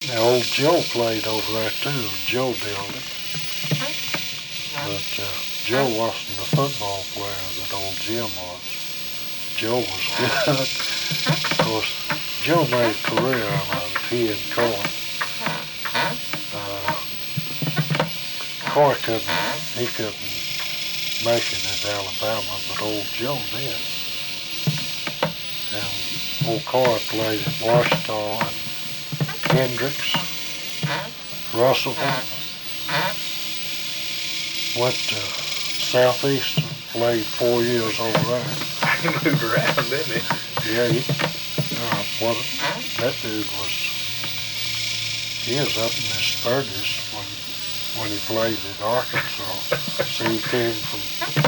Now, old Joe played over there too, Joe building. But Joe wasn't the football player that old Jim was. Joe was good. Of course, Joe made a career out of it, he and Coy. Coy couldn't make it at Alabama, but old Joe did. And old Coy played at Washita and Hendricks, Russellville, went to Southeastern, played 4 years over there. He moved around, didn't he? Yeah, that dude he was up in his 30s when he played at Arkansas. So he came from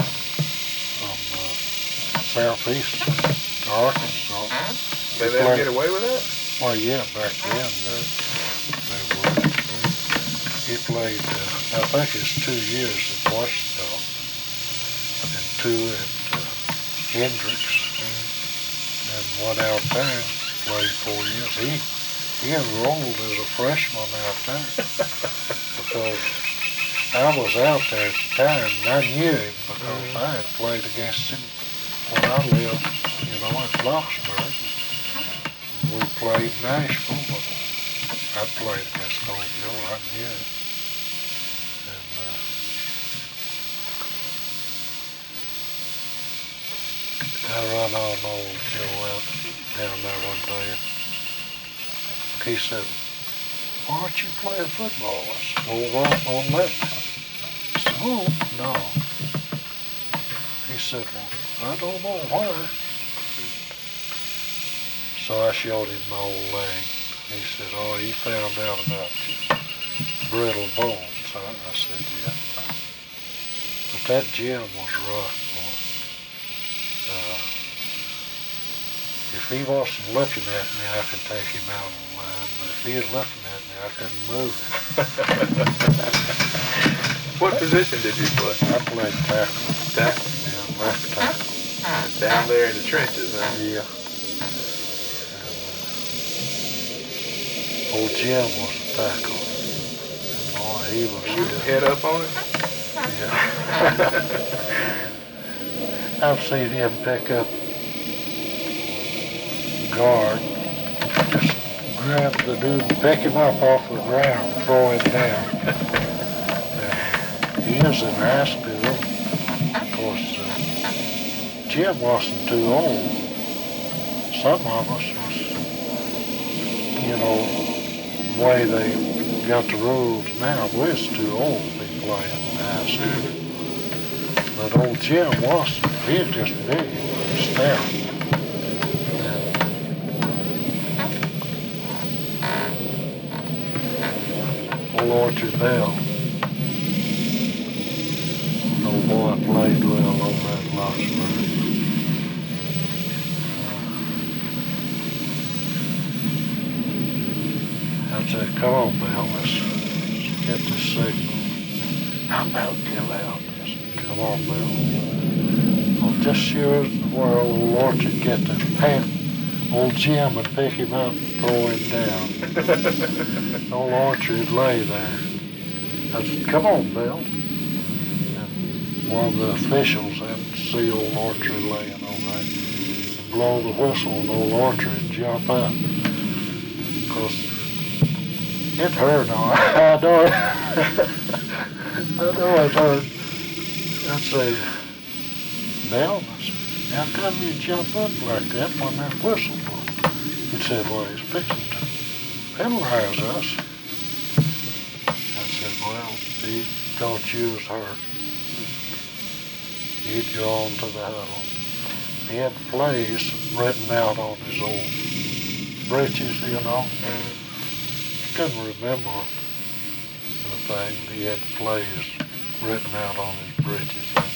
Southeastern to Arkansas. They let him get away with that? Well, yeah, back then they would. He played, I think it's 2 years at Washita and 2 at Hendricks, and one out there, played 4 years. He enrolled as a freshman out there because I was out there at the time and I knew him because I had played against him when I lived, at Blocksburg. We played Nashville, but I played against old Joe, I knew it. And I run on old Joe out down there one day. He said, "Why aren't you playing football?" I said, "Well, why won't let me?" I said, "Oh, no." He said, "Well, I don't know why." So I showed him my old leg. He said, "Oh, you found out about brittle bones, huh?" I said, "Yeah." But that gym was rough, boy. If he wasn't looking at me, I could take him out on the line. But if he was looking at me, I couldn't move him. What position did you play? I played tackle. Tackle? Yeah, left tackle. Down there in the trenches, huh? Yeah. And, old Jim was a tackle. And boy, he was You good. head up on it? Yeah. I've seen him pick up guard, just grab the dude and pick him up off the ground, throw him down. He is in high school. Of course, Jim wasn't too old. Some of us was, the way they got the rules now, we was too old to be playing in high school. But old Jim wasn't. He was just big, stout. Orchard Bell. Old boy played well over at Blocksburg. I said, "Come on, Bill, let's get this signal." I'm about to get out. I said, "Come on, Bill." Well, just sure as the world, old Orchard get the pant. Old Jim would pick him up and throw him down. Old Orchard lay there. I said, "Come on, Bill." And one of the officials had to see old Orchard laying on there and blow the whistle and old Orchard and jump up. Because it hurt. I know it. I know it hurt. I'd say, "Bill," I said, "how come you jump up like that when that whistle blew?" He said, "Well, he's fixing to penalize us." I said, "Well, he thought you was hurt." He'd gone to the huddle. He had plays written out on his old breeches, He couldn't remember the thing. He had plays written out on his breeches.